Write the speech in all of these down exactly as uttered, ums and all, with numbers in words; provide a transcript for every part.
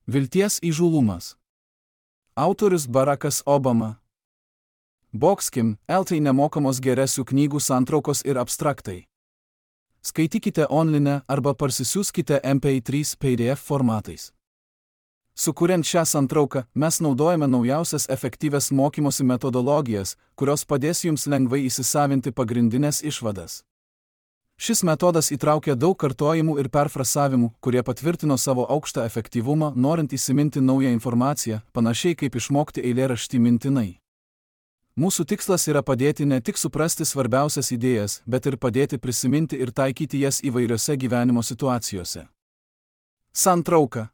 Vilties įžūlumas. Autorius Barackas Obama. Boxkim, eltai nemokamos geresių knygų santraukos ir abstraktai. Skaitykite online arba parsisiųskite M P trys P D F formatais. Sukuriant šią santrauką, mes naudojame naujausias efektyvias mokymosi metodologijas, kurios padės jums lengvai įsisavinti pagrindinės išvadas. Šis metodas įtraukia daug kartojimų ir perfrasavimų, kurie patvirtino savo aukštą efektyvumą, norint įsiminti naują informaciją, panašiai kaip išmokti eilėraštį mintinai. Mūsų tikslas yra padėti ne tik suprasti svarbiausias idėjas, bet ir padėti prisiminti ir taikyti jas įvairiose gyvenimo situacijose. Santrauka.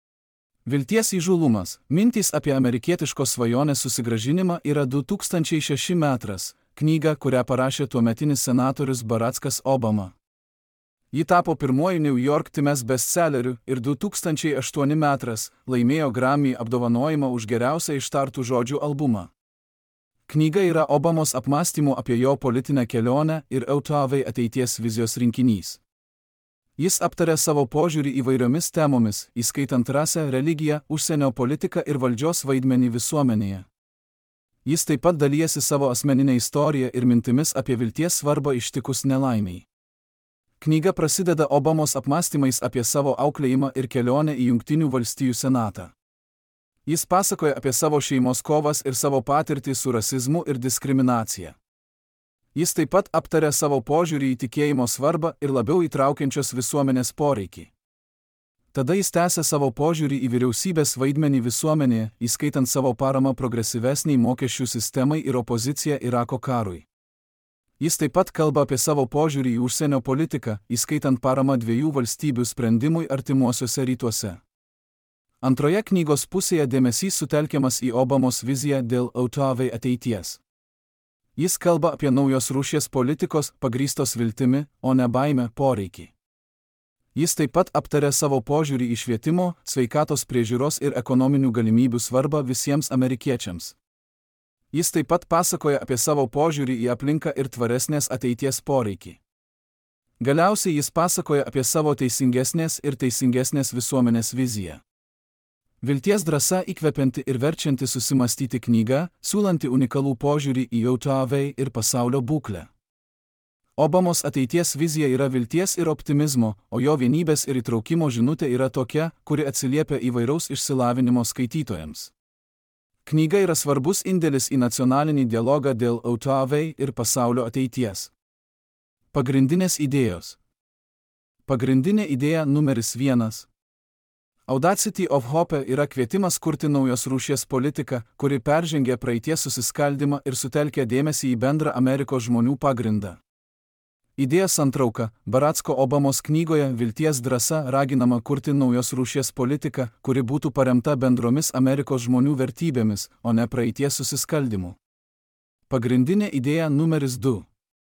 Vilties įžūlumas. Mintys apie amerikietiškos svajonės susigrąžinimą yra du tūkstančiai šešti metras, knyga, kurią parašė tuometinis senatorius Barackas Obama. Ji tapo pirmuoju New York Times bestselleriu ir du tūkstančiai aštuonti metras laimėjo Grammy apdovanojimą už geriausią ištartų žodžių albumą. Knyga yra Obamos apmąstymų apie jo politinę kelionę ir O T V ateities vizijos rinkinys. Jis aptarė savo požiūrį įvairiomis temomis, įskaitant rasę, religiją, užsienio politiką ir valdžios vaidmenį visuomenėje. Jis taip pat dalijasi savo asmeninę istoriją ir mintimis apie vilties svarbą ištikus nelaimiai. Knyga prasideda Obamos apmąstymais apie savo auklėjimą ir kelionę į Jungtinių valstijų senatą. Jis pasakoja apie savo šeimos kovas ir savo patirtį su rasizmu ir diskriminacija. Jis taip pat aptarė savo požiūrį į tikėjimo svarbą ir labiau įtraukiančios visuomenės poreikį. Tada jis tęsė savo požiūrį į vyriausybės vaidmenį visuomenėje, įskaitant savo paramą progresyvesniai mokesčių sistemai ir opoziciją Irako karui. Jis taip pat kalba apie savo požiūrį į užsienio politiką, įskaitant paramą dviejų valstybių sprendimui artimuosiuose rytuose. Antroje knygos pusėje dėmesys sutelkiamas į Obamos viziją dėl O T V ateities. Jis kalba apie naujos rūšies politikos pagrįstos viltimi, o ne baime poreikį. Jis taip pat aptarė savo požiūrį į švietimo, sveikatos priežiūros ir ekonominių galimybių svarbą visiems amerikiečiams. Jis taip pat pasakoja apie savo požiūrį į aplinką ir tvaresnės ateities poreikį. Galiausiai jis pasakoja apie savo teisingesnės ir teisingesnės visuomenės viziją. Vilties drąsa įkvepianti ir verčianti susimastyti knyga, siūlanti unikalų požiūrį į O T V ir pasaulio būklę. Obamos ateities vizija yra vilties ir optimizmo, o jo vienybės ir įtraukimo žinutė yra tokia, kuri atsiliepia įvairaus išsilavinimo skaitytojams. Knyga yra svarbus indėlis į nacionalinį dialogą dėl O T V ir pasaulio ateities. Pagrindinės idėjos. Pagrindinė idėja numeris vienas. Audacity of Hope yra kvietimas kurti naujos rūšies politiką, kuri peržengia praeities susiskaldimą ir sutelkia dėmesį į bendrą Amerikos žmonių pagrindą. Idėja santrauka. Baracko Obamos knygoje Vilties drąsa raginama kurti naujos rūšies politiką, kuri būtų paremta bendromis Amerikos žmonių vertybėmis, o ne praeities susiskaldimu. Pagrindinė idėja numeris du.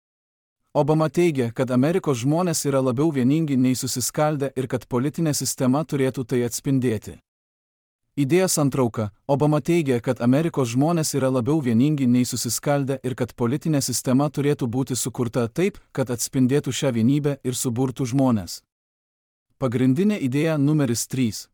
Obama teigia, kad Amerikos žmonės yra labiau vieningi nei susiskaldę ir kad politinė sistema turėtų tai atspindėti. Idėja santrauka. Obama teigia, kad Amerikos žmonės yra labiau vieningi nei susiskaldę ir kad politinė sistema turėtų būti sukurta taip, kad atspindėtų šią vienybę ir suburtų žmones. Pagrindinė idėja numeris trys.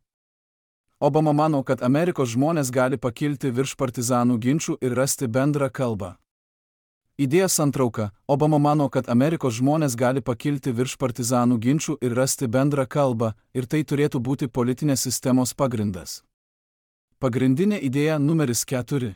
Obama mano, kad Amerikos žmonės gali pakilti virš partizanų ginčių ir rasti bendrą kalbą. Idėja santrauka. Obama mano, kad Amerikos žmonės gali pakilti virš partizanų ginčių ir rasti bendrą kalbą, ir tai turėtų būti politinės sistemos pagrindas. Pagrindinė idėja numeris keturi.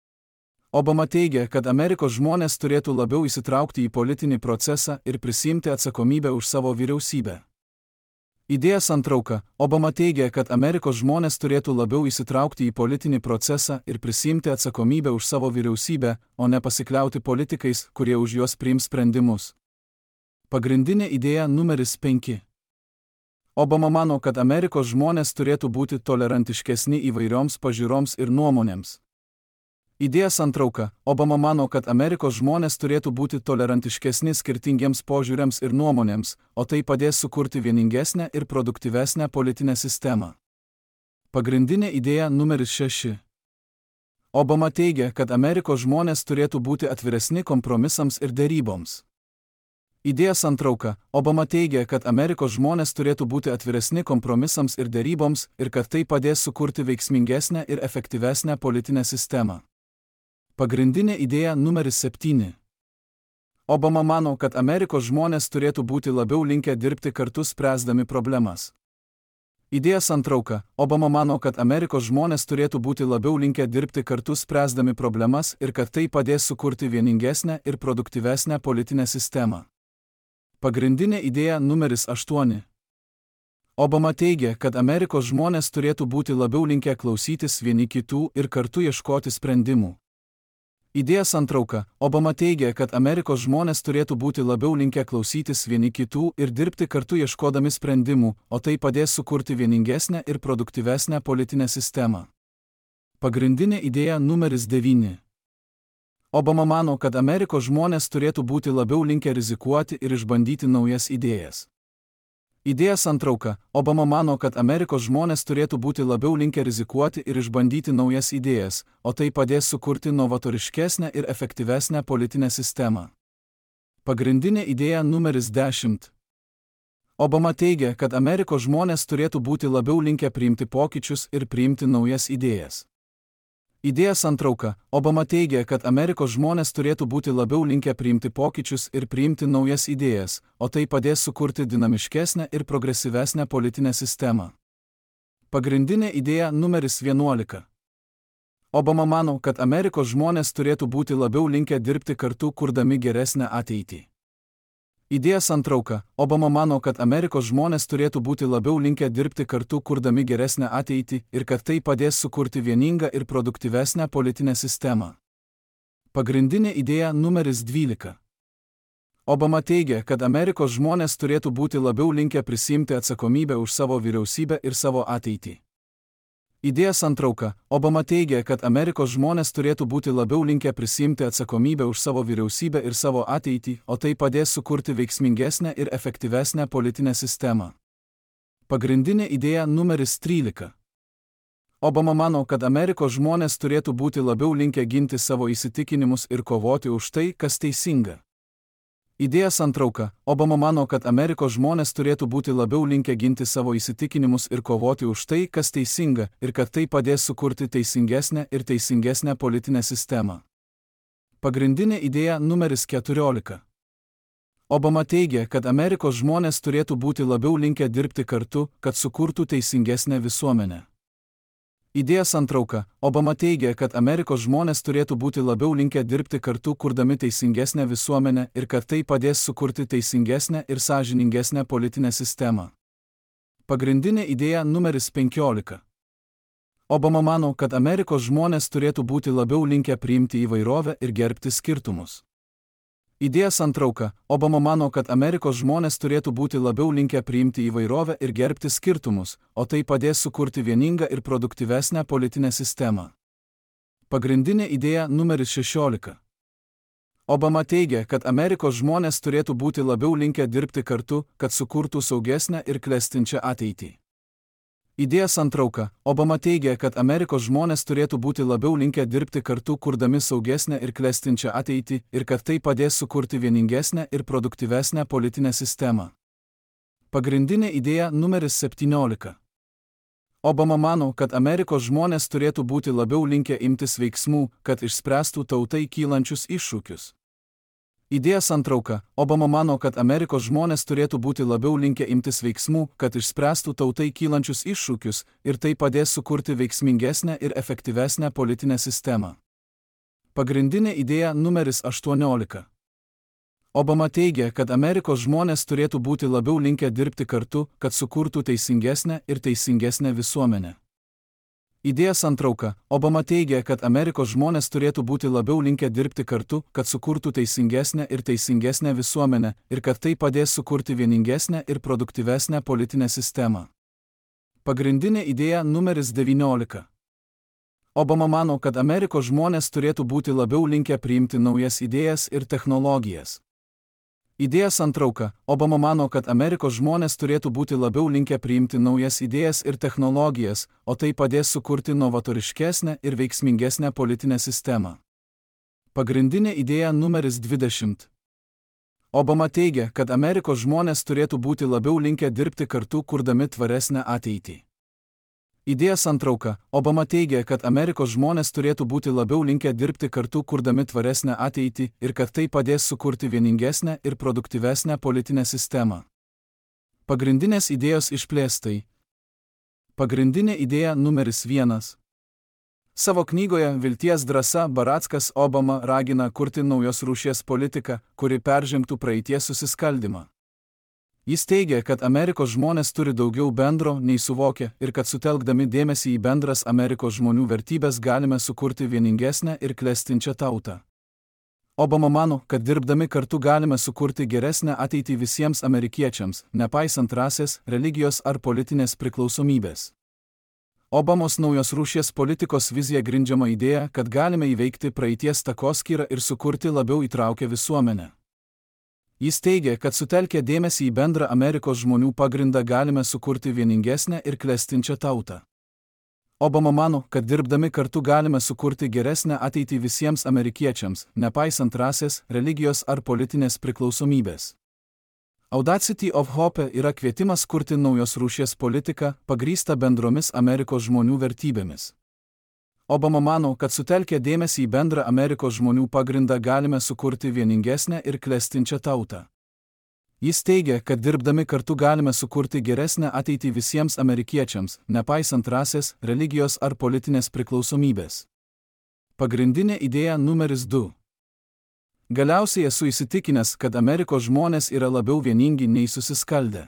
Obama teigia, kad Amerikos žmonės turėtų labiau įsitraukti į politinį procesą ir prisiimti atsakomybę už savo vyriausybę. Idėja santrauka. Obama teigia, kad Amerikos žmonės turėtų labiau įsitraukti į politinį procesą ir prisiimti atsakomybę už savo vyriausybę, o ne pasikliauti politikais, kurie už juos priims sprendimus. Pagrindinė idėja numeris penki. Obama mano, kad Amerikos žmonės turėtų būti tolerantiškesni įvairioms pažiūroms ir nuomonėms. Idėja santrauka. Obama mano, kad Amerikos žmonės turėtų būti tolerantiškesni skirtingiems požiūriams ir nuomonėms, o tai padės sukurti vieningesnę ir produktyvesnę politinę sistemą. Pagrindinė idėja numeris šeši. Obama teigia, kad Amerikos žmonės turėtų būti atviresni kompromisams ir deryboms. Idėja santrauka. Obama teigia, kad Amerikos žmonės turėtų būti atviresni kompromisams ir deryboms ir kad tai padės sukurti veiksmingesnę ir efektyvesnę politinę sistemą. Pagrindinė idėja numeris septyni. Obama mano, kad Amerikos žmonės turėtų būti labiau linkę dirbti kartu spręsdami problemas. Idėja santrauka. Obama mano, kad Amerikos žmonės turėtų būti labiau linkę dirbti kartu spręsdami problemas ir kad tai padės sukurti vieningesnę ir produktyvesnę politinę sistemą. Pagrindinė idėja numeris aštuoni. Obama teigia, kad Amerikos žmonės turėtų būti labiau linkę klausytis vieni kitų ir kartu ieškoti sprendimų. Idėja santrauka. Obama teigia, kad Amerikos žmonės turėtų būti labiau linkę klausytis vieni kitų ir dirbti kartu ieškodami sprendimų, o tai padės sukurti vieningesnę ir produktyvesnę politinę sistemą. Pagrindinė idėja numeris devyni. Obama mano, kad Amerikos žmonės turėtų būti labiau linkę rizikuoti ir išbandyti naujas idėjas. Idėja santrauka. Obama mano, kad Amerikos žmonės turėtų būti labiau linkę rizikuoti ir išbandyti naujas idėjas, o tai padės sukurti novatoriškesnę ir efektyvesnę politinę sistemą. Pagrindinė idėja numeris dešimt. Obama teigia, kad Amerikos žmonės turėtų būti labiau linkę priimti pokyčius ir priimti naujas idėjas. Idėja santrauka. Obama teigia, kad Amerikos žmonės turėtų būti labiau linkę priimti pokyčius ir priimti naujas idėjas, o tai padės sukurti dinamiškesnę ir progresyvesnę politinę sistemą. Pagrindinė idėja numeris vienuolika. Obama mano, kad Amerikos žmonės turėtų būti labiau linkę dirbti kartu, kurdami geresnę ateitį. Idėja santrauka. Obama mano, kad Amerikos žmonės turėtų būti labiau linkę dirbti kartu, kurdami geresnę ateitį ir kad tai padės sukurti vieningą ir produktyvesnę politinę sistemą. Pagrindinė idėja numeris dvylika. Obama teigia, kad Amerikos žmonės turėtų būti labiau linkę prisiimti atsakomybę už savo vyriausybę ir savo ateitį. Idėja santrauka. Obama teigia, kad Amerikos žmonės turėtų būti labiau linkę prisiimti atsakomybę už savo vyriausybę ir savo ateitį, o tai padės sukurti veiksmingesnę ir efektyvesnę politinę sistemą. Pagrindinė idėja numeris trylika. Obama mano, kad Amerikos žmonės turėtų būti labiau linkę ginti savo įsitikinimus ir kovoti už tai, kas teisinga. Idėja santrauka. Obama mano, kad Amerikos žmonės turėtų būti labiau linkę ginti savo įsitikinimus ir kovoti už tai, kas teisinga, ir kad tai padės sukurti teisingesnę ir teisingesnę politinę sistemą. Pagrindinė idėja numeris keturiolika. Obama teigia, kad Amerikos žmonės turėtų būti labiau linkę dirbti kartu, kad sukurtų teisingesnę visuomenę. Idėja santrauka. Obama teigia, kad Amerikos žmonės turėtų būti labiau linkę dirbti kartu, kurdami teisingesnę visuomenę ir kad tai padės sukurti teisingesnę ir sąžiningesnę politinę sistemą. Pagrindinė idėja numeris penkiolika. Obama mano, kad Amerikos žmonės turėtų būti labiau linkę priimti įvairovę ir gerbti skirtumus. Idėja santrauka. Obama mano, kad Amerikos žmonės turėtų būti labiau linkę priimti įvairovę ir gerbti skirtumus, o tai padės sukurti vieningą ir produktyvesnę politinę sistemą. Pagrindinė idėja numeris šešiolika. Obama teigia, kad Amerikos žmonės turėtų būti labiau linkę dirbti kartu, kad sukurtų saugesnę ir klestinčią ateitį. Idėja santrauka. Obama teigia, kad Amerikos žmonės turėtų būti labiau linkę dirbti kartu, kurdami saugesnę ir klestinčią ateitį ir kad tai padės sukurti vieningesnę ir produktyvesnę politinę sistemą. Pagrindinė idėja numeris septyniolika. Obama mano, kad Amerikos žmonės turėtų būti labiau linkę imtis veiksmų, kad išspręstų tautai kylančius iššūkius. Idėja santrauka. Obama mano, kad Amerikos žmonės turėtų būti labiau linkę imtis veiksmų, kad išspręstų tautai kylančius iššūkius ir tai padės sukurti veiksmingesnę ir efektyvesnę politinę sistemą. Pagrindinė idėja numeris aštuoniolika. Obama teigia, kad Amerikos žmonės turėtų būti labiau linkę dirbti kartu, kad sukurtų teisingesnę ir teisingesnę visuomenę. Idėja santrauka. Obama teigia, kad Amerikos žmonės turėtų būti labiau linkę dirbti kartu, kad sukurtų teisingesnę ir teisingesnę visuomenę ir kad tai padės sukurti vieningesnę ir produktyvesnę politinę sistemą. Pagrindinė idėja numeris devyniolika. Obama mano, kad Amerikos žmonės turėtų būti labiau linkę priimti naujas idėjas ir technologijas. Idėja santrauka. Obama mano, kad Amerikos žmonės turėtų būti labiau linkę priimti naujas idėjas ir technologijas, o tai padės sukurti novatoriškesnę ir veiksmingesnę politinę sistemą. Pagrindinė idėja numeris dvidešimt. Obama teigia, kad Amerikos žmonės turėtų būti labiau linkę dirbti kartu, kurdami tvaresnę ateitį. Idėjos santrauka. Obama teigia, kad Amerikos žmonės turėtų būti labiau linkę dirbti kartu, kurdami tvaresnę ateitį ir kad tai padės sukurti vieningesnę ir produktyvesnę politinę sistemą. Pagrindinės idėjos išplėstai. Pagrindinė idėja numeris vienas. Savo knygoje Vilties drąsa Barackas Obama ragina kurti naujos rūšies politiką, kuri peržengtų praeities susiskaldymą. Jis teigia, kad Amerikos žmonės turi daugiau bendro, nei suvokia, ir kad sutelkdami dėmesį į bendras Amerikos žmonių vertybės galime sukurti vieningesnę ir klestinčią tautą. Obama mano, kad dirbdami kartu galime sukurti geresnę ateitį visiems amerikiečiams, nepaisant rasės, religijos ar politinės priklausomybės. Obamos naujos rūšies politikos vizija grindžiama idėja, kad galime įveikti praeities takoskyrą ir sukurti labiau įtraukę visuomenę. Jis teigia, kad sutelkę dėmesį į bendrą Amerikos žmonių pagrindą galime sukurti vieningesnę ir klestinčią tautą. Obama mano, kad dirbdami kartu galime sukurti geresnę ateitį visiems amerikiečiams, nepaisant rasės, religijos ar politinės priklausomybės. Audacity of Hope yra kvietimas kurti naujos rūšies politiką, pagrįstą bendromis Amerikos žmonių vertybėmis. Obama mano, kad sutelkę dėmesį į bendrą Amerikos žmonių pagrindą galime sukurti vieningesnę ir klestinčią tautą. Jis teigia, kad dirbdami kartu galime sukurti geresnę ateitį visiems amerikiečiams, nepaisant rasės, religijos ar politinės priklausomybės. Pagrindinė idėja numeris du. Galiausiai esu įsitikinęs, kad Amerikos žmonės yra labiau vieningi nei susiskaldę.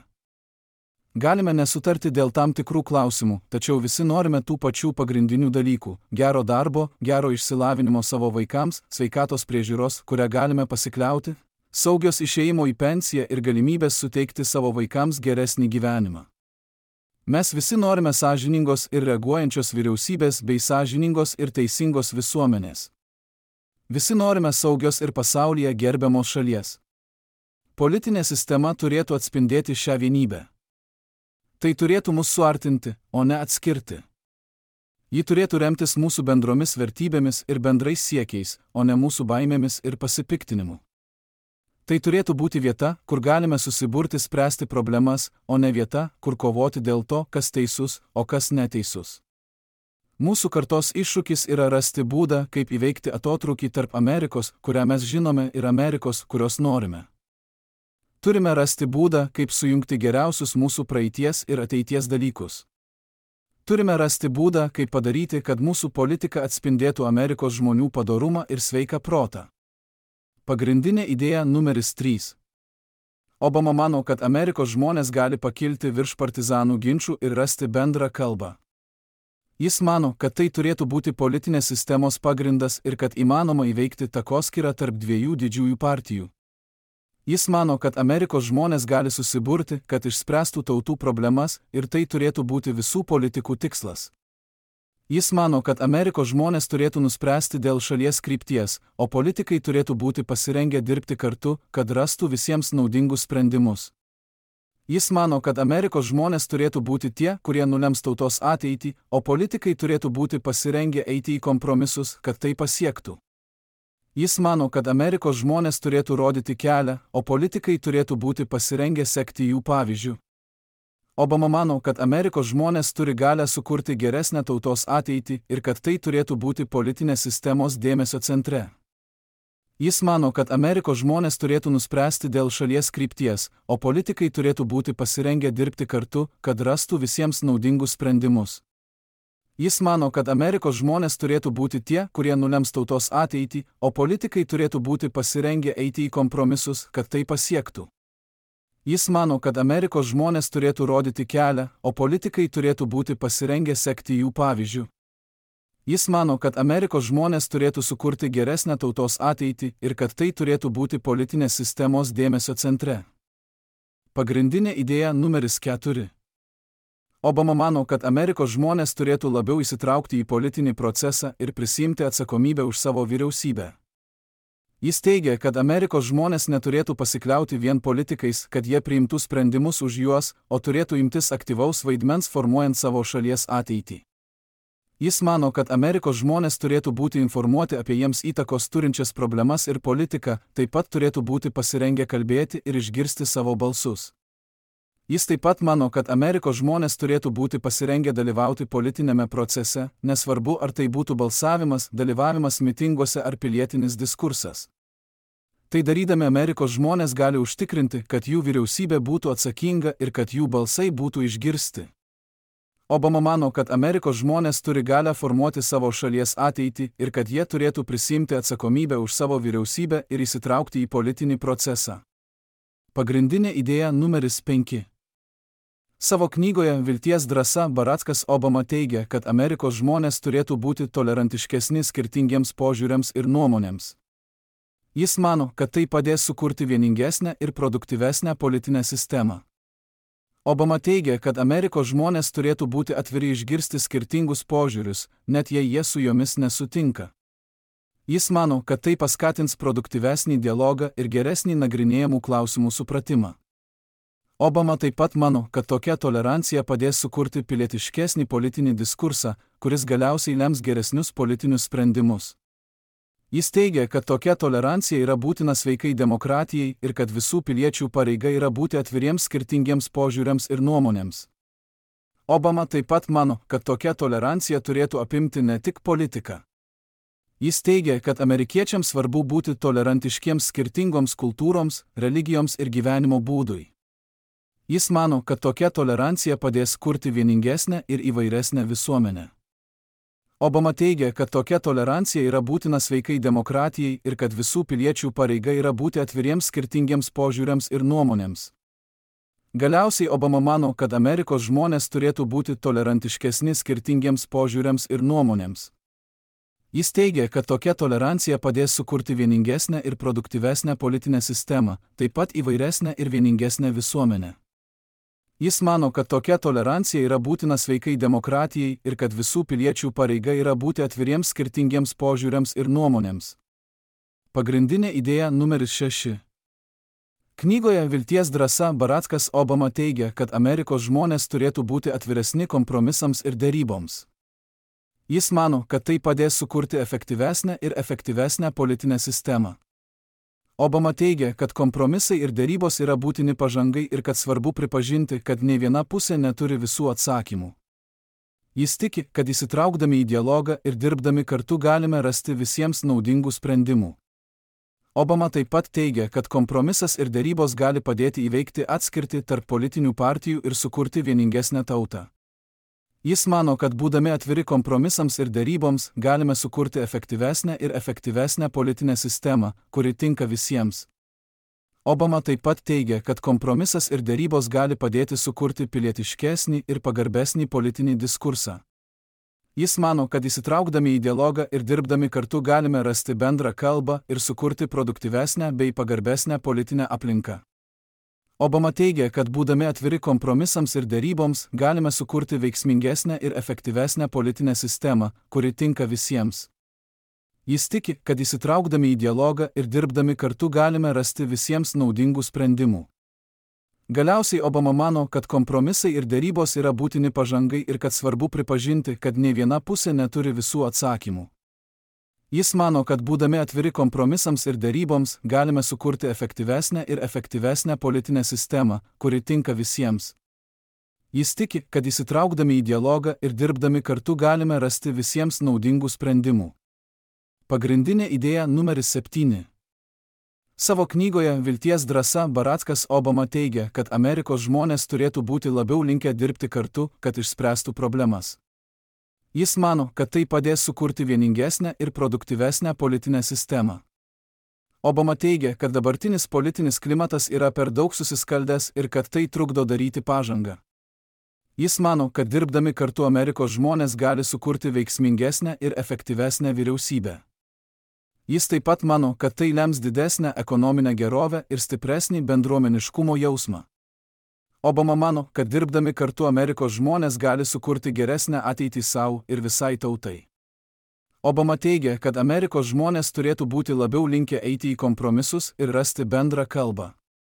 Galime nesutarti dėl tam tikrų klausimų, tačiau visi norime tų pačių pagrindinių dalykų – gero darbo, gero išsilavinimo savo vaikams, sveikatos priežiūros, kurią galime pasikliauti, saugios išėjimo į pensiją ir galimybės suteikti savo vaikams geresnį gyvenimą. Mes visi norime sąžiningos ir reaguojančios vyriausybės bei sąžiningos ir teisingos visuomenės. Visi norime saugios ir pasaulyje gerbiamos šalies. Politinė sistema turėtų atspindėti šią vienybę. Tai turėtų mus suartinti, o ne atskirti. Ji turėtų remtis mūsų bendromis vertybėmis ir bendrais siekiais, o ne mūsų baimėmis ir pasipiktinimu. Tai turėtų būti vieta, kur galime susiburti spręsti problemas, o ne vieta, kur kovoti dėl to, kas teisus, o kas neteisus. Mūsų kartos iššūkis yra rasti būdą, kaip įveikti atotrūkį tarp Amerikos, kurią mes žinome, ir Amerikos, kurios norime. Turime rasti būdą, kaip sujungti geriausius mūsų praeities ir ateities dalykus. Turime rasti būdą, kaip padaryti, kad mūsų politika atspindėtų Amerikos žmonių padorumą ir sveiką protą. Pagrindinė idėja numeris trys. Obama mano, kad Amerikos žmonės gali pakilti virš partizanų ginčių ir rasti bendrą kalbą. Jis mano, kad tai turėtų būti politinės sistemos pagrindas ir kad įmanoma įveikti takoskyrą tarp dviejų didžiųjų partijų. Jis mano, kad Amerikos žmonės gali susiburti, kad išspręstų tautų problemas ir tai turėtų būti visų politikų tikslas. Jis mano, kad Amerikos žmonės turėtų nuspręsti dėl šalies krypties, o politikai turėtų būti pasirengę dirbti kartu, kad rastų visiems naudingus sprendimus. Jis mano, kad Amerikos žmonės turėtų būti tie, kurie nulems tautos ateitį, o politikai turėtų būti pasirengę eiti į kompromisus, kad tai pasiektų. Jis mano, kad Amerikos žmonės turėtų rodyti kelią, o politikai turėtų būti pasirengę sekti jų pavyzdžių. Obama mano, kad Amerikos žmonės turi galę sukurti geresnę tautos ateitį ir kad tai turėtų būti politinės sistemos dėmesio centre. Jis mano, kad Amerikos žmonės turėtų nuspręsti dėl šalies krypties, o politikai turėtų būti pasirengę dirbti kartu, kad rastų visiems naudingus sprendimus. Jis mano, kad Amerikos žmonės turėtų būti tie, kurie nulems tautos ateitį, o politikai turėtų būti pasirengę eiti į kompromisus, kad tai pasiektų. Jis mano, kad Amerikos žmonės turėtų rodyti kelią, o politikai turėtų būti pasirengę sekti jų pavyzdžių. Jis mano, kad Amerikos žmonės turėtų sukurti geresnę tautos ateitį ir kad tai turėtų būti politinės sistemos dėmesio centre. Pagrindinė idėja numeris keturi. Obama mano, kad Amerikos žmonės turėtų labiau įsitraukti į politinį procesą ir prisiimti atsakomybę už savo vyriausybę. Jis teigia, kad Amerikos žmonės neturėtų pasikliauti vien politikais, kad jie priimtų sprendimus už juos, o turėtų imtis aktyvaus vaidmens formuojant savo šalies ateitį. Jis mano, kad Amerikos žmonės turėtų būti informuoti apie jiems įtakos turinčias problemas ir politiką, taip pat turėtų būti pasirengę kalbėti ir išgirsti savo balsus. Jis taip pat mano, kad Amerikos žmonės turėtų būti pasirengę dalyvauti politinėme procese, nesvarbu ar tai būtų balsavimas, dalyvavimas mitinguose ar pilietinis diskursas. Tai darydami Amerikos žmonės gali užtikrinti, kad jų vyriausybė būtų atsakinga ir kad jų balsai būtų išgirsti. Obama mano, kad Amerikos žmonės turi galią formuoti savo šalies ateitį ir kad jie turėtų prisimti atsakomybę už savo vyriausybę ir įsitraukti į politinį procesą. Pagrindinė idėja numeris penki. Savo knygoje Vilties drąsa Barackas Obama teigia, kad Amerikos žmonės turėtų būti tolerantiškesni skirtingiems požiūriams ir nuomonėms. Jis mano, kad tai padės sukurti vieningesnę ir produktyvesnę politinę sistemą. Obama teigia, kad Amerikos žmonės turėtų būti atviri išgirsti skirtingus požiūrius, net jei jie su jomis nesutinka. Jis mano, kad tai paskatins produktyvesnį dialogą ir geresnį nagrinėjamų klausimų supratimą. Obama taip pat mano, kad tokia tolerancija padės sukurti pilietiškesnį politinį diskursą, kuris galiausiai lems geresnius politinius sprendimus. Jis teigia, kad tokia tolerancija yra būtina sveikai demokratijai ir kad visų piliečių pareiga yra būti atviriems skirtingiems požiūriams ir nuomonėms. Obama taip pat mano, kad tokia tolerancija turėtų apimti ne tik politiką. Jis teigia, kad amerikiečiams svarbu būti tolerantiškiems skirtingoms kultūroms, religijoms ir gyvenimo būdui. Jis mano, kad tokia tolerancija padės kurti vieningesnę ir įvairesnę visuomenę. Obama teigia, kad tokia tolerancija yra būtina sveikai demokratijai ir kad visų piliečių pareiga yra būti atviriems skirtingiems požiūriams ir nuomonėms. Galiausiai Obama mano, kad Amerikos žmonės turėtų būti tolerantiškesni skirtingiems požiūriams ir nuomonėms. Jis teigia, kad tokia tolerancija padės sukurti vieningesnę ir produktyvesnę politinę sistemą, taip pat įvairesnę ir vieningesnę visuomenę. Jis mano, kad tokia tolerancija yra būtina sveikai demokratijai ir kad visų piliečių pareiga yra būti atviriems skirtingiems požiūriams ir nuomonėms. Pagrindinė idėja numeris šeši. Knygoje Vilties drąsa Barackas Obama teigia, kad Amerikos žmonės turėtų būti atviresni kompromisams ir deryboms. Jis mano, kad tai padės sukurti efektyvesnę ir efektyvesnę politinę sistemą. Obama teigia, kad kompromisai ir derybos yra būtini pažangai ir kad svarbu pripažinti, kad nei viena pusė neturi visų atsakymų. Jis tiki, kad įsitraukdami į dialogą ir dirbdami kartu galime rasti visiems naudingų sprendimų. Obama taip pat teigia, kad kompromisas ir derybos gali padėti įveikti atskirtį tarp politinių partijų ir sukurti vieningesnę tautą. Jis mano, kad būdami atviri kompromisams ir deryboms, galime sukurti efektyvesnę ir efektyvesnę politinę sistemą, kuri tinka visiems. Obama taip pat teigia, kad kompromisas ir derybos gali padėti sukurti pilietiškesnį ir pagarbesnį politinį diskursą. Jis mano, kad įsitraukdami į dialogą ir dirbdami kartu galime rasti bendrą kalbą ir sukurti produktyvesnę bei pagarbesnę politinę aplinką. Obama teigia, kad būdami atviri kompromisams ir deryboms, galime sukurti veiksmingesnę ir efektyvesnę politinę sistemą, kuri tinka visiems. Jis tiki, kad įsitraukdami į dialogą ir dirbdami kartu galime rasti visiems naudingų sprendimų. Galiausiai Obama mano, kad kompromisai ir derybos yra būtini pažangai ir kad svarbu pripažinti, kad nei viena pusė neturi visų atsakymų. Jis mano, kad būdami atviri kompromisams ir deryboms, galime sukurti efektyvesnę ir efektyvesnę politinę sistemą, kuri tinka visiems. Jis tiki, kad įsitraukdami į dialogą ir dirbdami kartu galime rasti visiems naudingų sprendimų. Pagrindinė idėja numeris septyni. Savo knygoje Vilties drąsa Barackas Obama teigia, kad Amerikos žmonės turėtų būti labiau linkę dirbti kartu, kad išspręstų problemas. Jis mano, kad tai padės sukurti vieningesnę ir produktyvesnę politinę sistemą. Obama teigia, kad dabartinis politinis klimatas yra per daug susiskaldęs ir kad tai trukdo daryti pažangą. Jis mano, kad dirbdami kartu Amerikos žmonės gali sukurti veiksmingesnę ir efektyvesnę vyriausybę. Jis taip pat mano, kad tai lems didesnę ekonominę gerovę ir stipresnį bendruomeniškumo jausmą. Obama mano, kad dirbdami kartu Amerikos žmonės gali sukurti geresnę ateitį savo ir visai tautai. Obama teigia, kad Amerikos žmonės turėtų būti labiau linkę eiti į kompromisus ir rasti bendrą kalbą.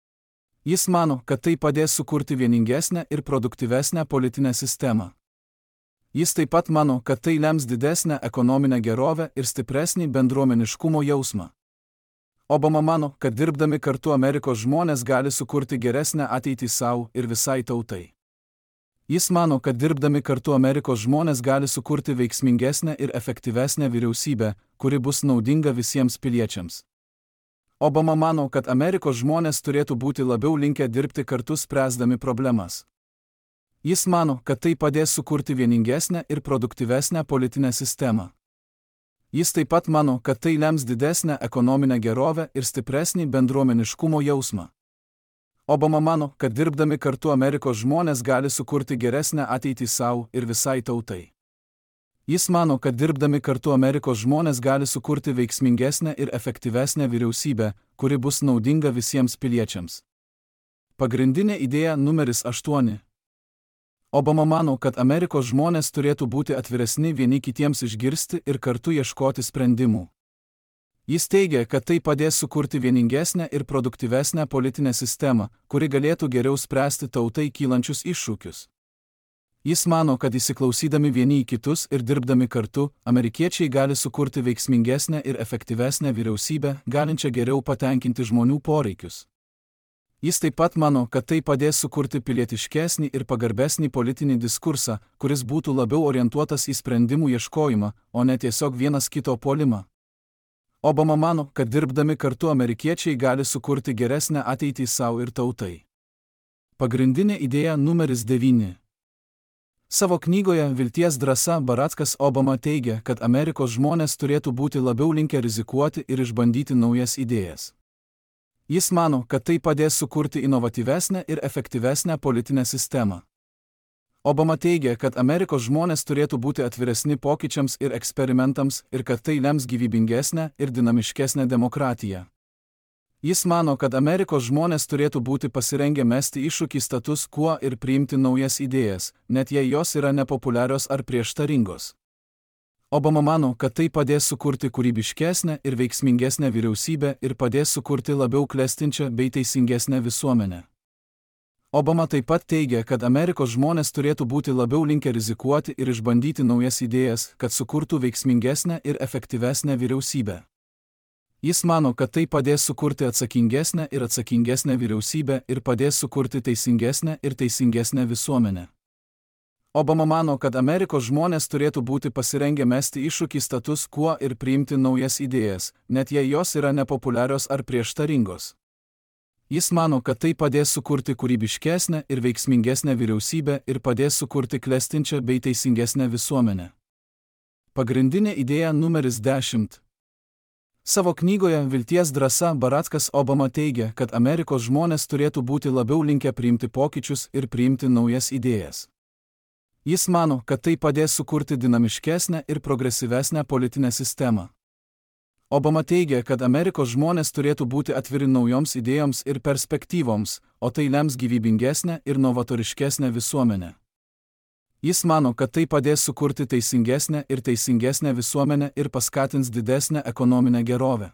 Jis mano, kad tai padės sukurti vieningesnę ir produktyvesnę politinę sistemą. Jis taip pat mano, kad tai lems didesnę ekonominę gerovę ir stipresnį bendruomeniškumo jausmą. Obama mano, kad dirbdami kartu Amerikos žmonės gali sukurti geresnę ateitį savo ir visai tautai. Jis mano, kad dirbdami kartu Amerikos žmonės gali sukurti veiksmingesnę ir efektyvesnę vyriausybę, kuri bus naudinga visiems piliečiams. Obama mano, kad Amerikos žmonės turėtų būti labiau linkę dirbti kartu spręsdami problemas. Jis mano, kad tai padės sukurti vieningesnę ir produktyvesnę politinę sistemą. Jis taip pat mano, kad tai lems didesnę ekonominę gerovę ir stipresnį bendruomeniškumo jausmą. Obama mano, kad dirbdami kartu Amerikos žmonės gali sukurti geresnę ateitį savo ir visai tautai. Jis mano, kad dirbdami kartu Amerikos žmonės gali sukurti veiksmingesnę ir efektyvesnę vyriausybę, kuri bus naudinga visiems piliečiams. Pagrindinė idėja numeris aštuoni. Obama mano, kad Amerikos žmonės turėtų būti atviresni vieni kitiems išgirsti ir kartu ieškoti sprendimų. Jis teigia, kad tai padės sukurti vieningesnę ir produktyvesnę politinę sistemą, kuri galėtų geriau spręsti tautai kylančius iššūkius. Jis mano, kad įsiklausydami vieni į kitus ir dirbdami kartu, amerikiečiai gali sukurti veiksmingesnę ir efektyvesnę vyriausybę, galinčią geriau patenkinti žmonių poreikius. Jis taip pat mano, kad tai padės sukurti pilietiškesnį ir pagarbesnį politinį diskursą, kuris būtų labiau orientuotas į sprendimų ieškojimą, o ne tiesiog vienas kito puolimą. Obama mano, kad dirbdami kartu amerikiečiai gali sukurti geresnę ateitį savo ir tautai. Pagrindinė idėja numeris devyni. Savo knygoje Vilties drąsa Barackas Obama teigia, kad Amerikos žmonės turėtų būti labiau linkę rizikuoti ir išbandyti naujas idėjas. Jis mano, kad tai padės sukurti inovatyvesnę ir efektyvesnę politinę sistemą. Obama teigia, kad Amerikos žmonės turėtų būti atviresni pokyčiams ir eksperimentams ir kad tai lems gyvybingesnę ir dinamiškesnę demokratiją. Jis mano, kad Amerikos žmonės turėtų būti pasirengę mesti iššūkį status quo ir priimti naujas idėjas, net jei jos yra nepopuliarios ar prieštaringos. Obama mano, kad tai padės sukurti kūrybiškesnę ir veiksmingesnę vyriausybę ir padės sukurti labiau klestinčią bei teisingesnę visuomenę. Obama taip pat teigia, kad Amerikos žmonės turėtų būti labiau linkę rizikuoti ir išbandyti naujas idėjas, kad sukurtų veiksmingesnę ir efektyvesnę vyriausybę. Jis mano, kad tai padės sukurti atsakingesnę ir atsakingesnę vyriausybę ir padės sukurti teisingesnę ir teisingesnę visuomenę. Obama mano, kad Amerikos žmonės turėtų būti pasirengę mesti iššūkį status quo ir priimti naujas idėjas, net jei jos yra nepopuliarios ar prieštaringos. Jis mano, kad tai padės sukurti kūrybiškesnę ir veiksmingesnę vyriausybę ir padės sukurti klestinčią bei teisingesnę visuomenę. Pagrindinė idėja numeris dešimt. Savo knygoje Vilties drąsa Barackas Obama teigia, kad Amerikos žmonės turėtų būti labiau linkę priimti pokyčius ir priimti naujas idėjas. Jis mano, kad tai padės sukurti dinamiškesnę ir progresyvesnę politinę sistemą. Obama teigia, kad Amerikos žmonės turėtų būti atviri naujoms idėjoms ir perspektyvoms, o tai lems gyvybingesnę ir novatoriškesnę visuomenę. Jis mano, kad tai padės sukurti teisingesnę ir teisingesnę visuomenę ir paskatins didesnę ekonominę gerovę.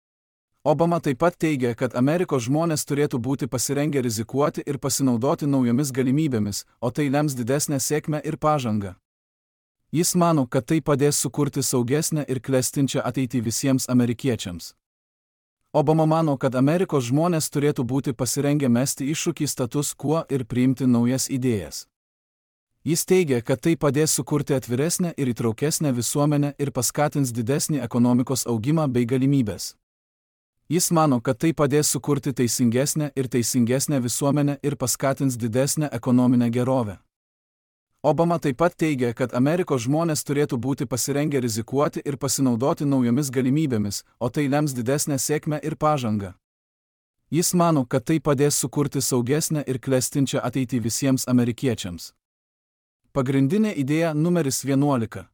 Obama taip pat teigia, kad Amerikos žmonės turėtų būti pasirengę rizikuoti ir pasinaudoti naujomis galimybėmis, o tai lems didesnę sėkmę ir pažangą. Jis mano, kad tai padės sukurti saugesnę ir klestinčią ateitį visiems amerikiečiams. Obama mano, kad Amerikos žmonės turėtų būti pasirengę mesti iššūkį status quo ir priimti naujas idėjas. Jis teigia, kad tai padės sukurti atviresnę ir įtraukesnę visuomenę ir paskatins didesnį ekonomikos augimą bei galimybės. Jis mano, kad tai padės sukurti teisingesnę ir teisingesnę visuomenę ir paskatins didesnę ekonominę gerovę. Obama taip pat teigia, kad Amerikos žmonės turėtų būti pasirengę rizikuoti ir pasinaudoti naujomis galimybėmis, o tai lems didesnę sėkmę ir pažangą. Jis mano, kad tai padės sukurti saugesnę ir klestinčią ateitį visiems amerikiečiams. Pagrindinė idėja numeris vienuolika.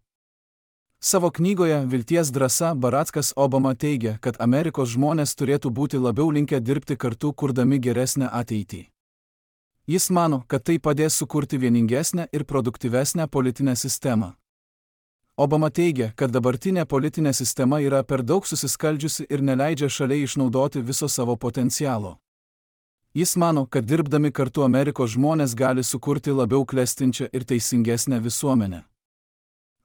Savo knygoje Vilties drąsa Barackas Obama teigia, kad Amerikos žmonės turėtų būti labiau linkę dirbti kartu, kurdami geresnę ateitį. Jis mano, kad tai padės sukurti vieningesnę ir produktyvesnę politinę sistemą. Obama teigia, kad dabartinė politinė sistema yra per daug susiskaldžiusi ir neleidžia šaliai išnaudoti viso savo potencialo. Jis mano, kad dirbdami kartu Amerikos žmonės gali sukurti labiau klestinčią ir teisingesnę visuomenę.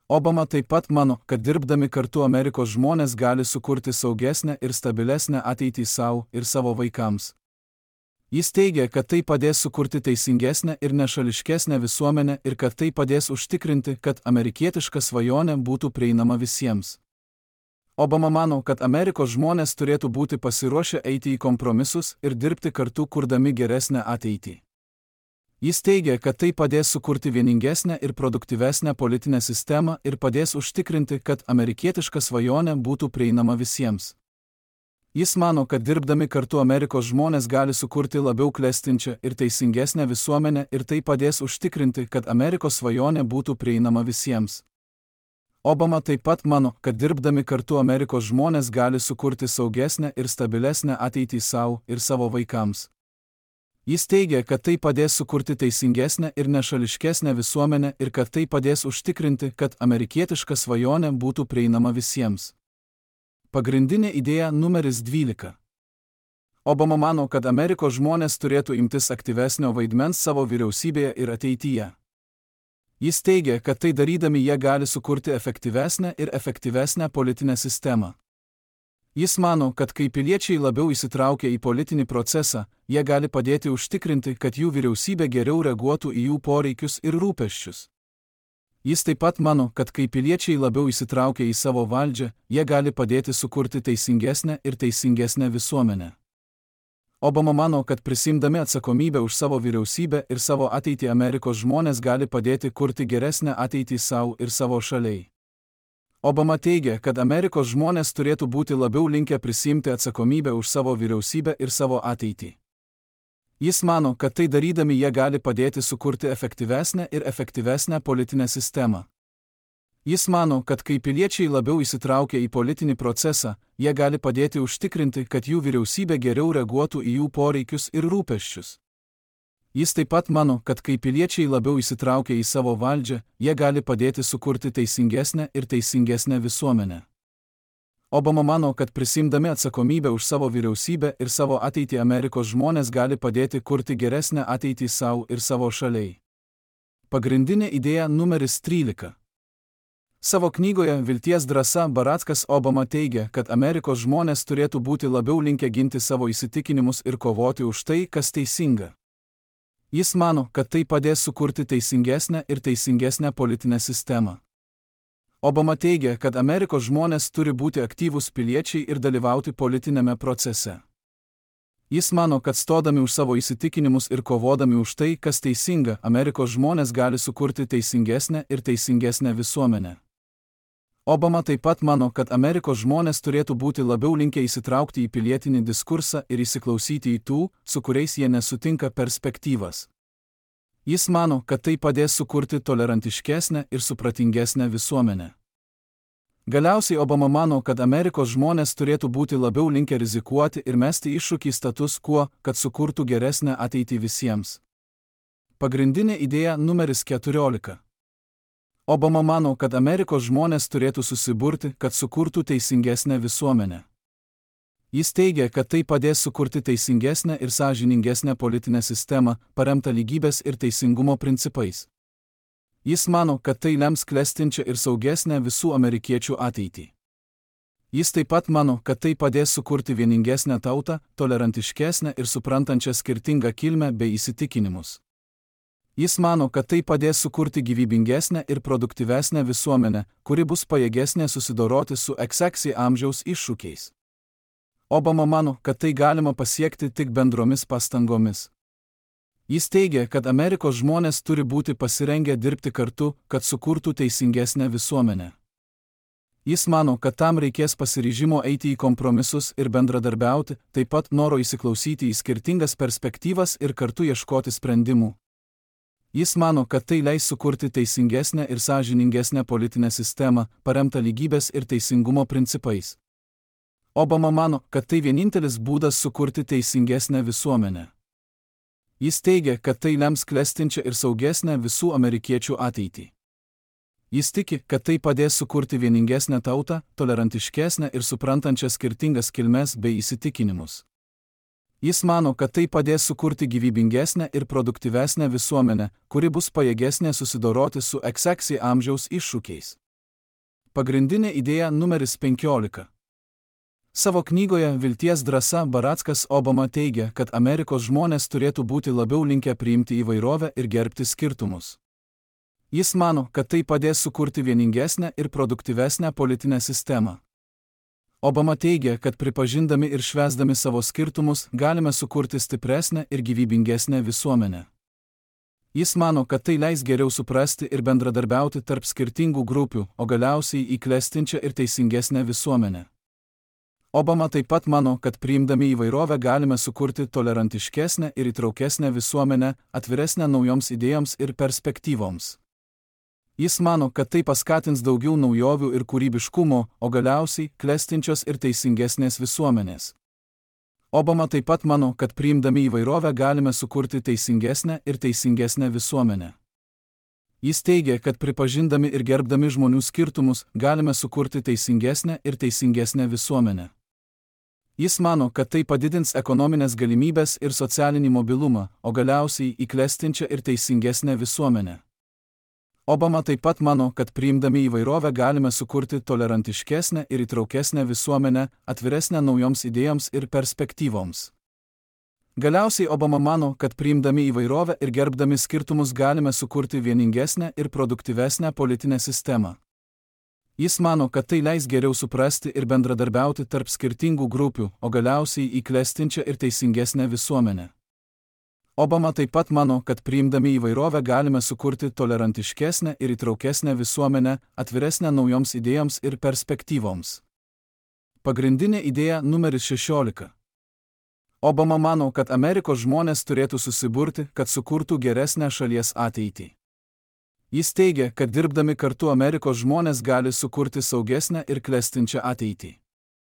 Obama taip pat mano, kad dirbdami kartu Amerikos žmonės gali sukurti saugesnę ir stabilesnę ateitį savo ir savo vaikams. Jis teigia, kad tai padės sukurti teisingesnę ir nešališkesnę visuomenę ir kad tai padės užtikrinti, kad amerikietiška svajonė būtų prieinama visiems. Obama mano, kad Amerikos žmonės turėtų būti pasiruošę eiti į kompromisus ir dirbti kartu kurdami geresnę ateitį. Jis teigia, kad tai padės sukurti vieningesnę ir produktyvesnę politinę sistemą ir padės užtikrinti, kad amerikietiška svajonė būtų prieinama visiems. Jis mano, kad dirbdami kartu Amerikos žmonės gali sukurti labiau klestinčią ir teisingesnę visuomenę ir tai padės užtikrinti, kad Amerikos svajonė būtų prieinama visiems. Obama taip pat mano, kad dirbdami kartu Amerikos žmonės gali sukurti saugesnę ir stabilesnę ateitį savo ir savo vaikams. Jis teigia, kad tai padės sukurti teisingesnę ir nešališkesnę visuomenę ir kad tai padės užtikrinti, kad amerikietiška svajonė būtų prieinama visiems. Pagrindinė idėja numeris dvylika. Obama mano, kad Amerikos žmonės turėtų imtis aktyvesnio vaidmens savo vyriausybėje ir ateityje. Jis teigia, kad tai darydami jie gali sukurti efektyvesnę ir efektyvesnę politinę sistemą. Jis mano, kad kai piliečiai labiau įsitraukia į politinį procesą, jie gali padėti užtikrinti, kad jų vyriausybė geriau reaguotų į jų poreikius ir rūpesčius. Jis taip pat mano, kad kai piliečiai labiau įsitraukia į savo valdžią, jie gali padėti sukurti teisingesnę ir teisingesnę visuomenę. Obama mano, kad prisimdami atsakomybę už savo vyriausybę ir savo ateitį Amerikos žmonės gali padėti kurti geresnę ateitį savo ir savo šaliai. Obama teigia, kad Amerikos žmonės turėtų būti labiau linkę prisimti atsakomybę už savo vyriausybę ir savo ateitį. Jis mano, kad tai darydami jie gali padėti sukurti efektyvesnę ir efektyvesnę politinę sistemą. Jis mano, kad kai piliečiai labiau įsitraukia į politinį procesą, jie gali padėti užtikrinti, kad jų vyriausybė geriau reaguotų į jų poreikius ir rūpesčius. Jis taip pat mano, kad kai piliečiai labiau įsitraukia į savo valdžią, jie gali padėti sukurti teisingesnę ir teisingesnę visuomenę. Obama mano, kad prisimdami atsakomybę už savo vyriausybę ir savo ateitį Amerikos žmonės gali padėti kurti geresnę ateitį savo ir savo šaliai. Pagrindinė idėja numeris trylika. Savo knygoje Vilties drąsa Barackas Obama teigia, kad Amerikos žmonės turėtų būti labiau linkę ginti savo įsitikinimus ir kovoti už tai, kas teisinga. Jis mano, kad tai padės sukurti teisingesnę ir teisingesnę politinę sistemą. Obama teigia, kad Amerikos žmonės turi būti aktyvūs piliečiai ir dalyvauti politinėme procese. Jis mano, kad stodami už savo įsitikinimus ir kovodami už tai, kas teisinga, Amerikos žmonės gali sukurti teisingesnę ir teisingesnę visuomenę. Obama taip pat mano, kad Amerikos žmonės turėtų būti labiau linkę įsitraukti į pilietinį diskursą ir įsiklausyti į tų, su kuriais jie nesutinka perspektyvas. Jis mano, kad tai padės sukurti tolerantiškesnę ir supratingesnę visuomenę. Galiausiai Obama mano, kad Amerikos žmonės turėtų būti labiau linkę rizikuoti ir mesti iššūkį status quo, kad sukurtų geresnę ateitį visiems. Pagrindinė idėja numeris keturiolika. Obama mano, kad Amerikos žmonės turėtų susiburti, kad sukurtų teisingesnę visuomenę. Jis teigia, kad tai padės sukurti teisingesnę ir sąžiningesnę politinę sistemą, paremtą lygybės ir teisingumo principais. Jis mano, kad tai lems klestinčią ir saugesnę visų amerikiečių ateitį. Jis taip pat mano, kad tai padės sukurti vieningesnę tautą, tolerantiškesnę ir suprantančią skirtingą kilmę bei įsitikinimus. Jis mano, kad tai padės sukurti gyvybingesnę ir produktyvesnę visuomenę, kuri bus pajėgesnė susidoroti su iks iks amžiaus iššūkiais. Obama mano, kad tai galima pasiekti tik bendromis pastangomis. Jis teigia, kad Amerikos žmonės turi būti pasirengę dirbti kartu, kad sukurtų teisingesnę visuomenę. Jis mano, kad tam reikės pasiryžimo eiti į kompromisus ir bendradarbiauti, taip pat noro įsiklausyti į skirtingas perspektyvas ir kartu ieškoti sprendimų. Jis mano, kad tai leis sukurti teisingesnę ir sąžiningesnę politinę sistemą, paremtą lygybės ir teisingumo principais. Obama mano, kad tai vienintelis būdas sukurti teisingesnę visuomenę. Jis teigia, kad tai lems klestinčią ir saugesnę visų amerikiečių ateitį. Jis tiki, kad tai padės sukurti vieningesnę tautą, tolerantiškesnę ir suprantančią skirtingas kilmes bei įsitikinimus. Jis mano, kad tai padės sukurti gyvybingesnę ir produktyvesnę visuomenę, kuri bus pajėgesnė susidoroti su iks iks amžiaus iššūkiais. Pagrindinė idėja numeris penkiolika. Savo knygoje Vilties drąsa Barackas Obama teigia, kad Amerikos žmonės turėtų būti labiau linkę priimti įvairovę ir gerbti skirtumus. Jis mano, kad tai padės sukurti vieningesnę ir produktyvesnę politinę sistemą. Obama teigia, kad pripažindami ir švęsdami savo skirtumus galime sukurti stipresnę ir gyvybingesnę visuomenę. Jis mano, kad tai leis geriau suprasti ir bendradarbiauti tarp skirtingų grupių, o galiausiai į klestinčią ir teisingesnę visuomenę. Obama taip pat mano, kad priimdami įvairovę galime sukurti tolerantiškesnę ir įtraukesnę visuomenę, atviresnę naujoms idėjoms ir perspektyvoms. Jis mano, kad tai paskatins daugiau naujovių ir kūrybiškumo, o galiausiai klestinčios ir teisingesnės visuomenės. Obama taip pat mano, kad priimdami įvairovę galime sukurti teisingesnę ir teisingesnę visuomenę. Jis teigia, kad pripažindami ir gerbdami žmonių skirtumus galime sukurti teisingesnę ir teisingesnę visuomenę. Jis mano, kad tai padidins ekonominės galimybės ir socialinį mobilumą, o galiausiai į klestinčią ir teisingesnę visuomenę. Obama taip pat mano, kad priimdami įvairovę galime sukurti tolerantiškesnę ir įtraukesnę visuomenę, atviresnę naujoms idėjoms ir perspektyvoms. Galiausiai Obama mano, kad priimdami įvairovę ir gerbdami skirtumus galime sukurti vieningesnę ir produktyvesnę politinę sistemą. Jis mano, kad tai leis geriau suprasti ir bendradarbiauti tarp skirtingų grupių, o galiausiai į klestinčią ir teisingesnę visuomenę. Obama taip pat mano, kad priimdami įvairovę galime sukurti tolerantiškesnę ir įtraukesnę visuomenę, atviresnę naujoms idėjoms ir perspektyvoms. Pagrindinė idėja numeris šešiolika. Obama mano, kad Amerikos žmonės turėtų susiburti, kad sukurtų geresnę šalies ateitį. Jis teigia, kad dirbdami kartu Amerikos žmonės gali sukurti saugesnę ir klestinčią ateitį.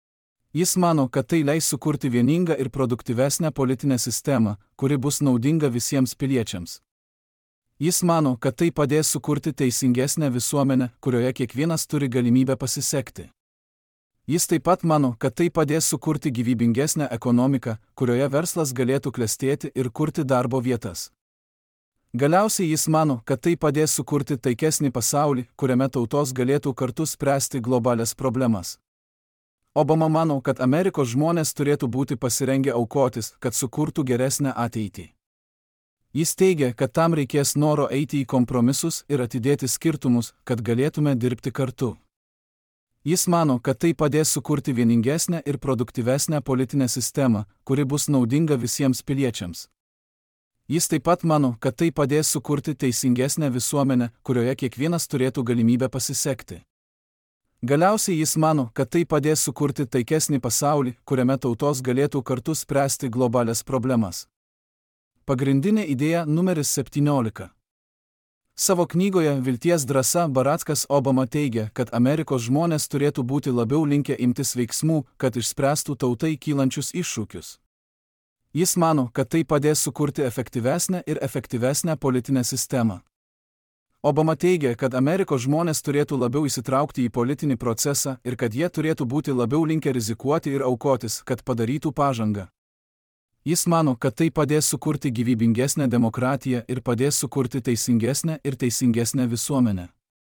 Jis mano, kad tai leis sukurti vieningą ir produktyvesnę politinę sistemą, kuri bus naudinga visiems piliečiams. Jis mano, kad tai padės sukurti teisingesnę visuomenę, kurioje kiekvienas turi galimybę pasisekti. Jis taip pat mano, kad tai padės sukurti gyvybingesnę ekonomiką, kurioje verslas galėtų klestėti ir kurti darbo vietas. Galiausiai jis mano, kad tai padės sukurti taikesnį pasaulį, kuriame tautos galėtų kartu spręsti globalias problemas. Obama mano, kad Amerikos žmonės turėtų būti pasirengę aukotis, kad sukurtų geresnę ateitį. Jis teigia, kad tam reikės noro eiti į kompromisus ir atidėti skirtumus, kad galėtume dirbti kartu. Jis mano, kad tai padės sukurti vieningesnę ir produktyvesnę politinę sistemą, kuri bus naudinga visiems piliečiams. Jis taip pat mano, kad tai padės sukurti teisingesnę visuomenę, kurioje kiekvienas turėtų galimybę pasisekti. Galiausiai jis mano, kad tai padės sukurti taikesnį pasaulį, kuriame tautos galėtų kartu spręsti globalias problemas. Pagrindinė idėja numeris septyniolika. Savo knygoje Vilties drąsa Barackas Obama teigia, kad Amerikos žmonės turėtų būti labiau linkę imtis veiksmų, kad išspręstų tautai kylančius iššūkius. Jis mano, kad tai padės sukurti efektyvesnę ir efektyvesnę politinę sistemą. Obama teigia, kad Amerikos žmonės turėtų labiau įsitraukti į politinį procesą ir kad jie turėtų būti labiau linkę rizikuoti ir aukotis, kad padarytų pažangą. Jis mano, kad tai padės sukurti gyvybingesnę demokratiją ir padės sukurti teisingesnę ir teisingesnę visuomenę.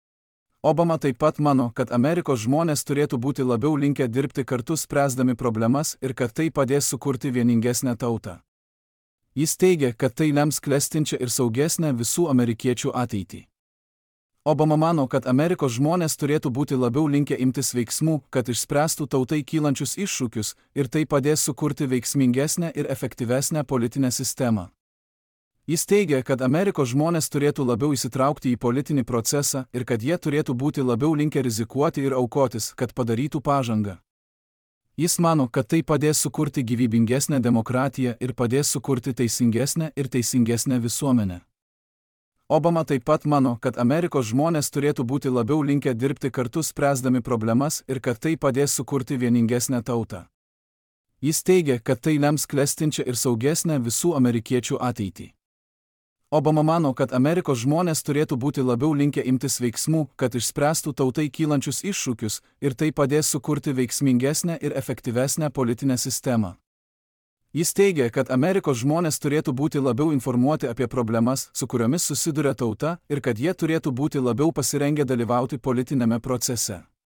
Obama taip pat mano, kad Amerikos žmonės turėtų būti labiau linkę dirbti kartu spręsdami problemas ir kad tai padės sukurti vieningesnę tautą. Jis teigia, kad tai lems klestinčią ir saugesnę visų amerikiečių ateitį. Obama mano, kad Amerikos žmonės turėtų būti labiau linkę imtis veiksmų, kad išspręstų tautai kylančius iššūkius ir tai padės sukurti veiksmingesnę ir efektyvesnę politinę sistemą. Jis teigia, kad Amerikos žmonės turėtų labiau įsitraukti į politinį procesą ir kad jie turėtų būti labiau linkę rizikuoti ir aukotis, kad padarytų pažangą. Jis mano, kad tai padės sukurti gyvybingesnę demokratiją ir padės sukurti teisingesnę ir teisingesnę visuomenę. Obama taip pat mano, kad Amerikos žmonės turėtų būti labiau linkę dirbti kartu spręsdami problemas ir kad tai padės sukurti vieningesnę tautą. Jis teigia, kad tai lems klestinčią ir saugesnę visų amerikiečių ateitį. Obama mano, kad Amerikos žmonės turėtų būti labiau linkę imtis veiksmų, kad išspręstų tautai kylančius iššūkius ir tai padės sukurti veiksmingesnę ir efektyvesnę politinę sistemą. Jis teigia, kad Amerikos žmonės turėtų būti labiau informuoti apie problemas, su kuriomis susiduria tauta, ir kad jie turėtų būti labiau pasirengę dalyvauti politinėme procese.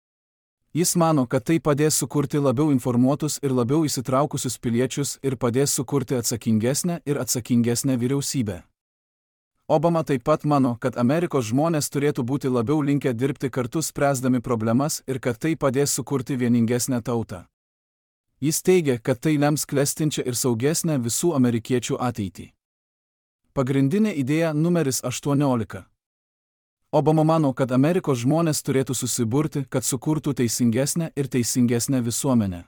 Jis mano, kad tai padės sukurti labiau informuotus ir labiau įsitraukusius piliečius ir padės sukurti atsakingesnę ir atsakingesnę vyriausybę. Obama taip pat mano, kad Amerikos žmonės turėtų būti labiau linkę dirbti kartu spręsdami problemas ir kad tai padės sukurti vieningesnę tautą. Jis teigia, kad tai lems klestinčią ir saugesnę visų amerikiečių ateitį. Pagrindinė idėja numeris aštuoniolika. Obama mano, kad Amerikos žmonės turėtų susiburti, kad sukurtų teisingesnę ir teisingesnę visuomenę.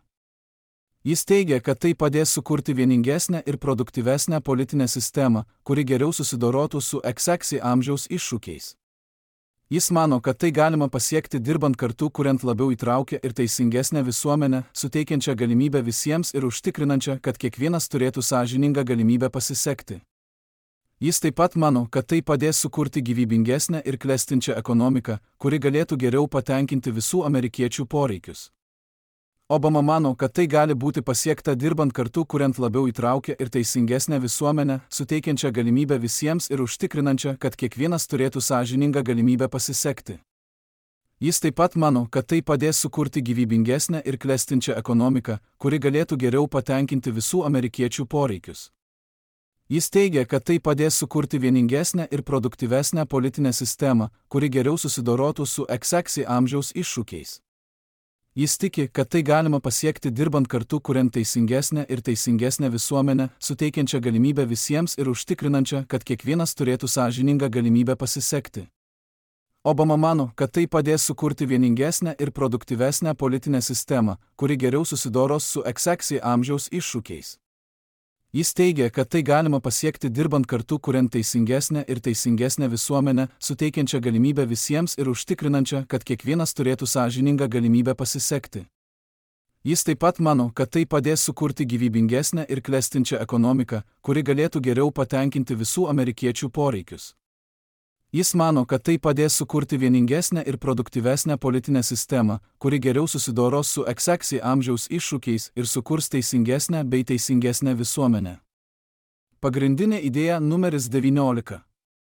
Jis teigia, kad tai padės sukurti vieningesnę ir produktyvesnę politinę sistemą, kuri geriau susidorotų su X X amžiaus iššūkiais. Jis mano, kad tai galima pasiekti dirbant kartu, kuriant labiau įtraukę ir teisingesnę visuomenę, suteikiančią galimybę visiems ir užtikrinančią, kad kiekvienas turėtų sąžiningą galimybę pasisekti. Jis taip pat mano, kad tai padės sukurti gyvybingesnę ir klestinčią ekonomiką, kuri galėtų geriau patenkinti visų amerikiečių poreikius. Obama mano, kad tai gali būti pasiekta dirbant kartu, kuriant labiau įtraukę ir teisingesnę visuomenę, suteikiančią galimybę visiems ir užtikrinančią, kad kiekvienas turėtų sąžiningą galimybę pasisekti. Jis taip pat mano, kad tai padės sukurti gyvybingesnę ir klestinčią ekonomiką, kuri galėtų geriau patenkinti visų amerikiečių poreikius. Jis teigia, kad tai padės sukurti vieningesnę ir produktyvesnę politinę sistemą, kuri geriau susidorotų su X X amžiaus iššūkiais. Jis tiki, kad tai galima pasiekti dirbant kartu, kuriant teisingesnę ir teisingesnę visuomenę, suteikiančią galimybę visiems ir užtikrinančią, kad kiekvienas turėtų sąžiningą galimybę pasisekti. Obama mano, kad tai padės sukurti vieningesnę ir produktyvesnę politinę sistemą, kuri geriau susidoros su X X amžiaus iššūkiais. Jis teigia, kad tai galima pasiekti dirbant kartu, kuriant teisingesnę ir teisingesnę visuomenę, suteikiančią galimybę visiems ir užtikrinančią, kad kiekvienas turėtų sąžiningą galimybę pasisekti. Jis taip pat mano, kad tai padės sukurti gyvybingesnę ir klestinčią ekonomiką, kuri galėtų geriau patenkinti visų amerikiečių poreikius. Jis mano, kad tai padės sukurti vieningesnę ir produktyvesnę politinę sistemą, kuri geriau susidoros su X X amžiaus iššūkiais ir sukurs teisingesnę bei teisingesnę visuomenę. Pagrindinė idėja numeris devyniolika.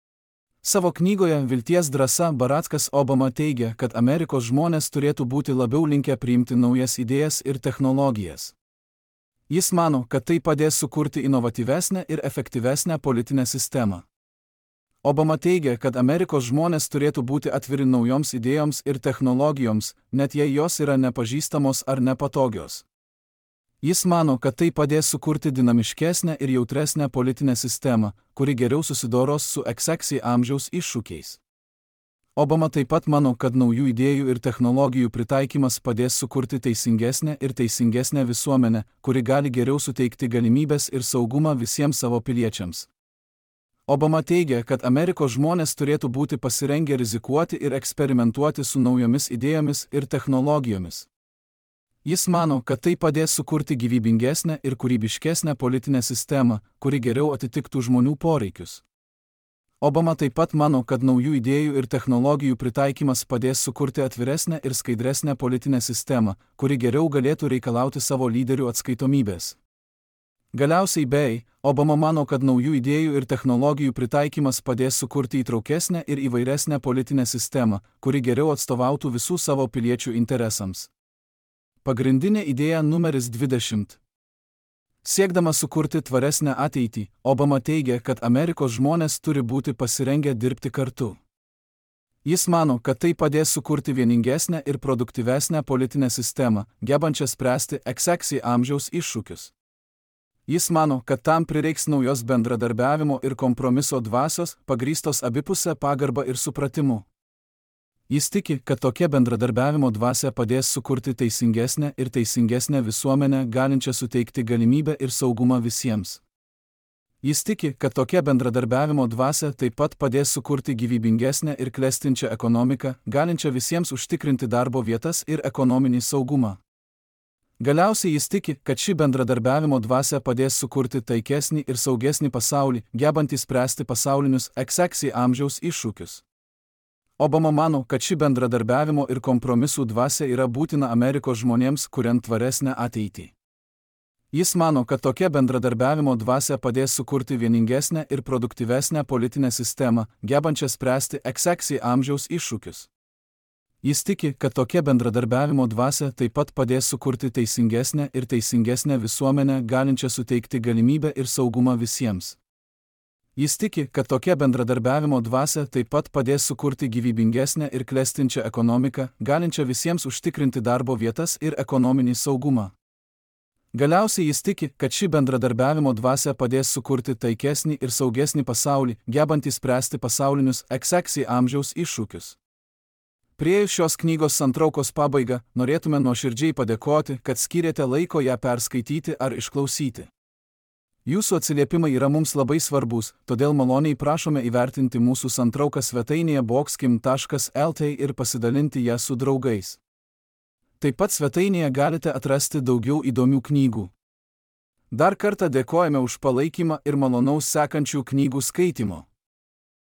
Savo knygoje Vilties drąsa Barackas Obama teigia, kad Amerikos žmonės turėtų būti labiau linkę priimti naujas idėjas ir technologijas. Jis mano, kad tai padės sukurti inovatyvesnę ir efektyvesnę politinę sistemą. Obama teigia, kad Amerikos žmonės turėtų būti atviri naujoms idėjoms ir technologijoms, net jei jos yra nepažįstamos ar nepatogios. Jis mano, kad tai padės sukurti dinamiškesnę ir jautresnę politinę sistemą, kuri geriau susidoros su X X amžiaus iššūkiais. Obama taip pat mano, kad naujų idėjų ir technologijų pritaikymas padės sukurti teisingesnę ir teisingesnę visuomenę, kuri gali geriau suteikti galimybės ir saugumą visiems savo piliečiams. Obama teigia, kad Amerikos žmonės turėtų būti pasirengę rizikuoti ir eksperimentuoti su naujomis idėjomis ir technologijomis. Jis mano, kad tai padės sukurti gyvybingesnę ir kūrybiškesnę politinę sistemą, kuri geriau atitiktų žmonių poreikius. Obama taip pat mano, kad naujų idėjų ir technologijų pritaikymas padės sukurti atviresnę ir skaidresnę politinę sistemą, kuri geriau galėtų reikalauti savo lyderių atskaitomybės. Galiausiai bei, Obama mano, kad naujų idėjų ir technologijų pritaikymas padės sukurti įtraukesnę ir įvairesnę politinę sistemą, kuri geriau atstovautų visų savo piliečių interesams. Pagrindinė idėja numeris dvidešimt. Siekdama sukurti tvaresnę ateitį, Obama teigia, kad Amerikos žmonės turi būti pasirengę dirbti kartu. Jis mano, kad tai padės sukurti vieningesnę ir produktyvesnę politinę sistemą, gebančią spręsti X X amžiaus iššūkius. Jis mano, kad tam prireiks naujos bendradarbiavimo ir kompromiso dvasios, pagrįstos abipusę pagarbą ir supratimu. Jis tiki, kad tokia bendradarbiavimo dvasia padės sukurti teisingesnę ir teisingesnę visuomenę, galinčią suteikti galimybę ir saugumą visiems. Jis tiki, kad tokia bendradarbiavimo dvasia taip pat padės sukurti gyvybingesnę ir klestinčią ekonomiką, galinčią visiems užtikrinti darbo vietas ir ekonominį saugumą. Galiausiai jis tiki, kad ši bendradarbiavimo dvasia padės sukurti taikesnį ir saugesnį pasaulį, gebantį spręsti pasaulinius X X amžiaus iššūkius. Obama mano, kad ši bendradarbiavimo ir kompromisų dvasia yra būtina Amerikos žmonėms, kuriant tvaresnę ateitį. Jis mano, kad tokia bendradarbiavimo dvasia padės sukurti vieningesnę ir produktyvesnę politinę sistemą, gebančią spręsti X X amžiaus iššūkius. Jis tiki, kad tokia bendradarbiavimo dvasia taip pat padės sukurti teisingesnę ir teisingesnę visuomenę, galinčią suteikti galimybę ir saugumą visiems. Jis tiki, kad tokia bendradarbiavimo dvasia taip pat padės sukurti gyvybingesnę ir klestinčią ekonomiką, galinčią visiems užtikrinti darbo vietas ir ekonominį saugumą. Galiausiai jis tiki, kad ši bendradarbiavimo dvasia padės sukurti taikesnį ir saugesnį pasaulį, gebantį spręsti pasaulinius X X amžiaus iššūkius. Priėjus šios knygos santraukos pabaigą, norėtume nuoširdžiai padėkoti, kad skyrėte laiko ją perskaityti ar išklausyti. Jūsų atsiliepimai yra mums labai svarbus, todėl maloniai prašome įvertinti mūsų santrauką svetainėje boxkim taškas el t ir pasidalinti ją su draugais. Taip pat svetainėje galite atrasti daugiau įdomių knygų. Dar kartą dėkojame už palaikymą ir malonaus sekančių knygų skaitimo.